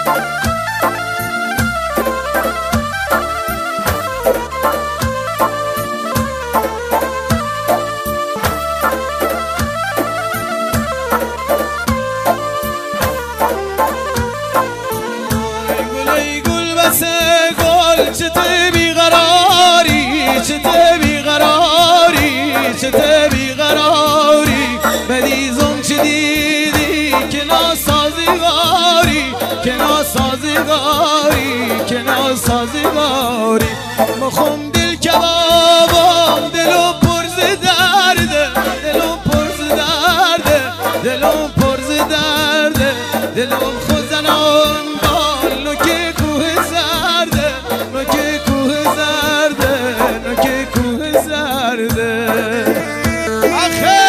چته بیقراری چته بیقراری بدیزم چه دیدی که ناسازگاری که ناسازگاری که ناسازگاری مخم دل کبابم دلو پرز درده دلو پرز درده دلو پرز درده دلم خوزنان بال نوکه کوه زرده نوکه کوه زرده نوکه کوه زرده آخه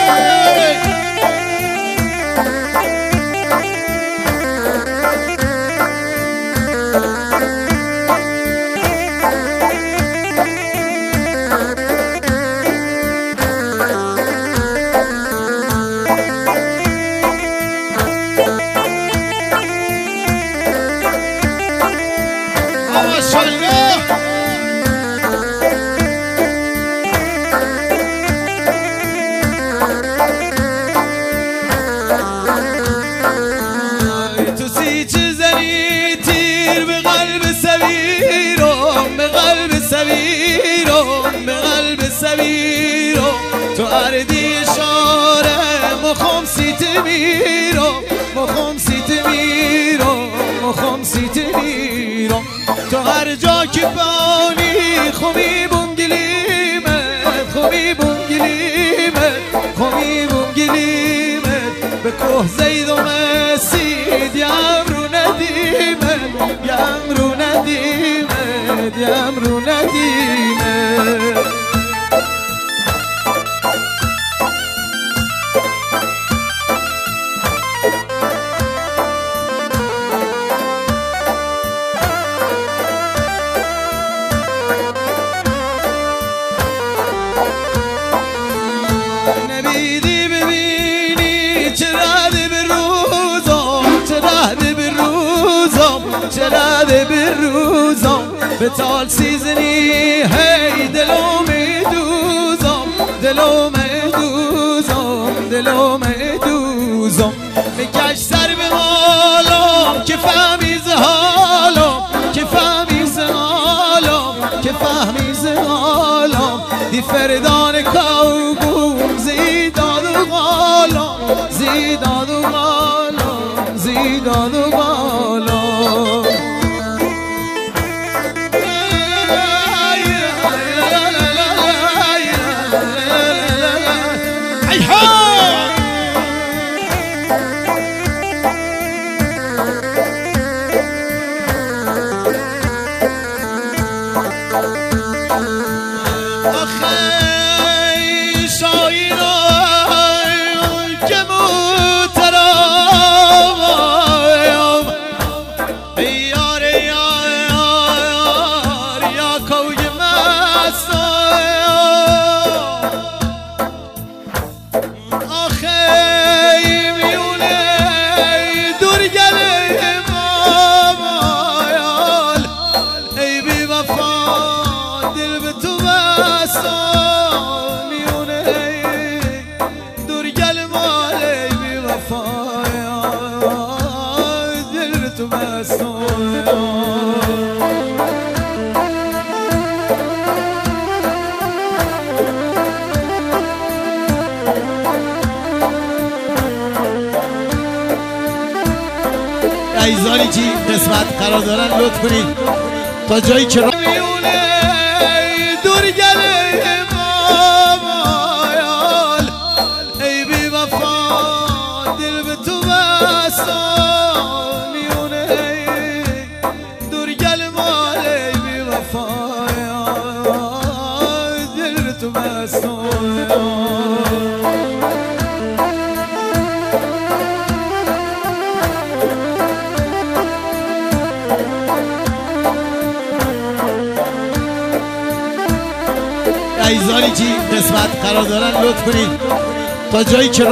به قلب سویرم تو اردی شاره مخم سیت میرم مخم سیت میرم مخم سیت میرم تو هر جا که بانی خوبی بونگلیمت خوبی بونگلیمت خوبی بونگلیمت به کوه زید و مسید یم رو ندیمت یم رو ندیمت یم رو ندیمت نبیدی ببینی چرا به روزم چرا به روزم چرا به روزم به تال سیزنی هی دلو میدوزم دلو میدوزم دلو میدوزم میکش سر به حالم که فهمی ز حالم که فهمی ز حالم که فهمی ز حالم دی فردان کوگوم زیداد و غالم زیداد و غالم زیداد و غالم عزیزانی که قسمت قرار دارن لطف کنید تا جایی که دور گله مایال ای بی وفا دل به تو بستان میونه دور گله مال ای بی وفا دل به تو بستان عزیزانی که قسمت قرار دارن لطف کنید تا جایی که